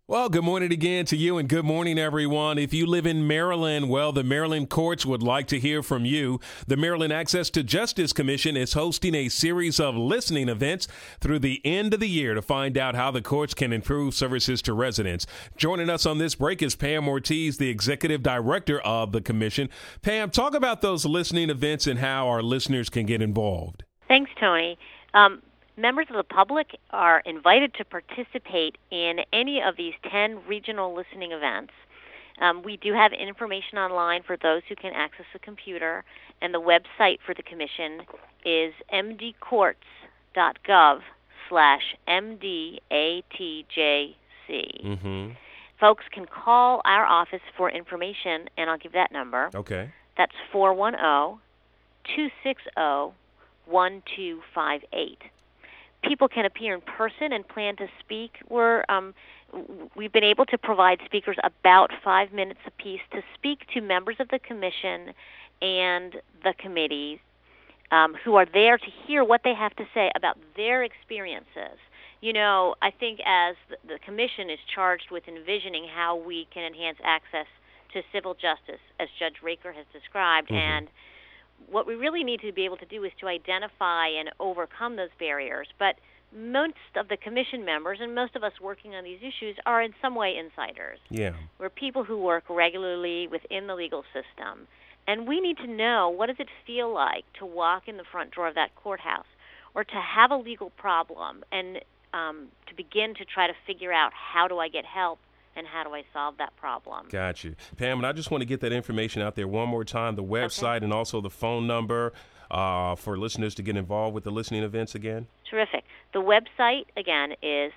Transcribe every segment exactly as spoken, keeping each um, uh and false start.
Well, good morning again to you, and good morning, everyone. If you live in Maryland, well, the Maryland courts would like to hear from you. The Maryland Access to Justice Commission is hosting a series of listening events through the end of the year to find out how the courts can improve services to residents. Joining us on this break is Pam Ortiz, the executive director of the commission. Pam, talk about those listening events and how our listeners can get involved. Thanks, Tony. Um, Members of the public are invited to participate in any of these ten regional listening events. Um, we do have information online for those who can access a computer, and the website for the commission is mdcourts.gov slash mdatjc. Mm-hmm. Folks can call our office for information, and I'll give that number. Okay. That's four one zero, two six zero, one two five eight. People can appear in person and plan to speak. We're, um, we've been able to provide speakers about five minutes apiece to speak to members of the commission and the committees um, who are there to hear what they have to say about their experiences. You know, I think as the, the commission is charged with envisioning how we can enhance access to civil justice, as Judge Raker has described, mm-hmm. and what we really need to be able to do is to identify and overcome those barriers. But most of the commission members and most of us working on these issues are in some way insiders. Yeah. We're people who work regularly within the legal system. And we need to know, what does it feel like to walk in the front door of that courthouse or to have a legal problem and um, to begin to try to figure out, how do I get help? And how do I solve that problem? Got you. Pam, and I just want to get that information out there one more time, the website okay. and also the phone number uh, for listeners to get involved with the listening events again. Terrific. The website, again, is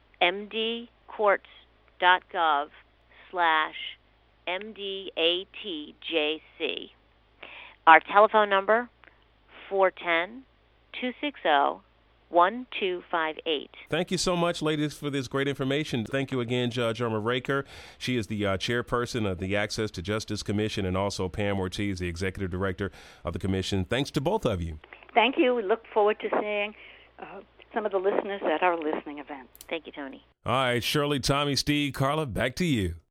mdcourts.gov slash mdatjc. Our telephone number, four one zero, two six zero, one two five eight. Thank you so much, ladies, for this great information. Thank you again, Judge Irma Raker. She is the uh, chairperson of the Access to Justice Commission, and also Pam Ortiz, the executive director of the commission. Thanks to both of you. Thank you. We look forward to seeing uh, some of the listeners at our listening event. Thank you, Tony. All right, Shirley, Tommy, Steve, Carla, back to you.